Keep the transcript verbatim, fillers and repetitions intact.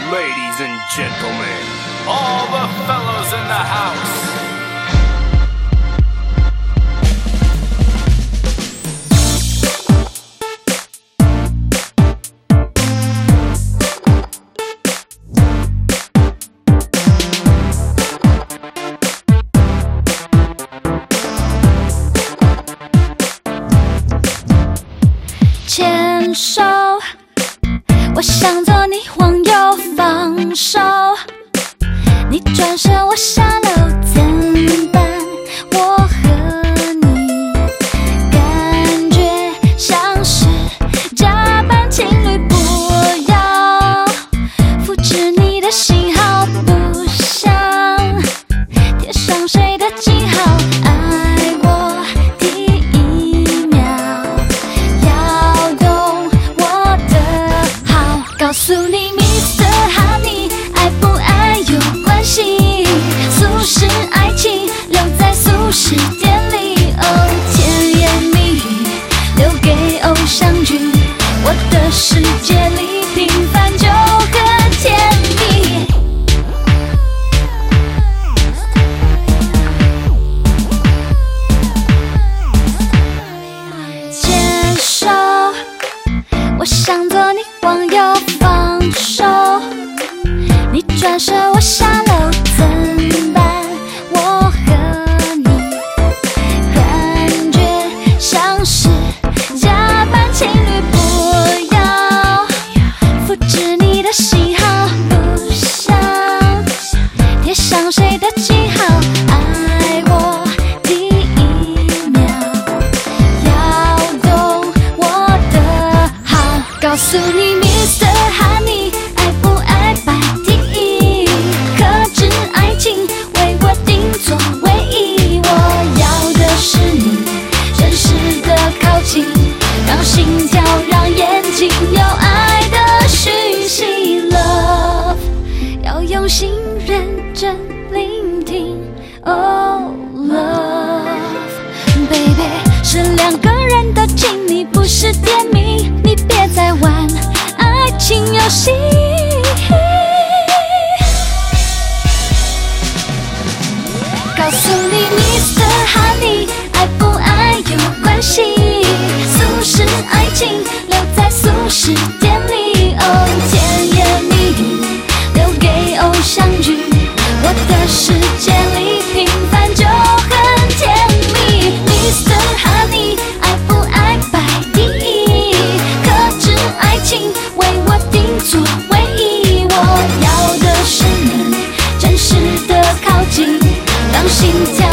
Ladies and gentlemen, all the fellows in the house. 牵手，我想做你往右放手，你转身我下楼怎办？我和你感觉像是假扮情侣，不要复制你的喜好，不想贴上谁的记号。爱我第一秒，要懂我的好，告诉你 Mister Honey， 爱不爱有关系，速食爱情留在速食店里，哦，甜言蜜语留给偶像剧，我的世界里平凡就很甜蜜。牵手，我想做你往右放手，你转身我下楼怎办？我和你感觉像是假扮情侣，不要复制你的喜好，不想贴上谁的记号。爱我第一秒，要懂我的好，告诉你 Mister Honey， 爱不爱摆第一，克制爱情为我定做唯一，我要的是你真实的靠近，让心跳，让眼睛有爱的讯息 Love， 要用心认真聆听 Oh Love Baby， 是两个人的亲密，不是甜蜜，你别再玩爱情游戏。告诉你 Mister Honey， 爱不爱有关系，速食爱情留在速食店里，哦，甜言蜜语留给偶像剧，我的世界里平凡就很甜蜜。Mister Honey， 爱不爱摆第一，克制爱情为我定做唯一，我要的是你真实的靠近，让心跳。